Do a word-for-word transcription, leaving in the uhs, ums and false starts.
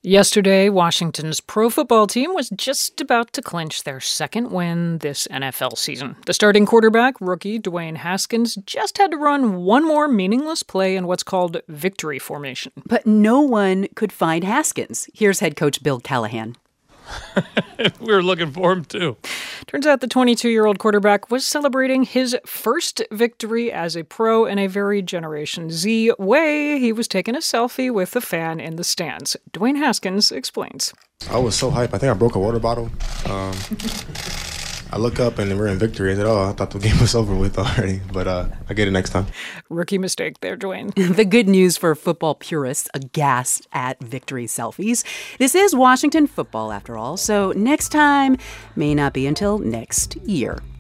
Yesterday, Washington's pro football team was just about to clinch their second win this N F L season. The starting quarterback, rookie Dwayne Haskins, just had to run one more meaningless play in what's called victory formation. But no one could find Haskins. Here's head coach Bill Callahan. We were looking for him, too. Turns out the twenty-two-year-old quarterback was celebrating his first victory as a pro in a very Generation Z way. He was taking a selfie with a fan in the stands. Dwayne Haskins explains. I was so hyped. I think I broke a water bottle. Um, I look up and we're in victory. I said, oh, I thought the game was over with already. But uh, I get it next time. Rookie mistake there, Dwayne. The good news for football purists aghast at victory selfies. This is Washington football, after all, so next time may not be until next year.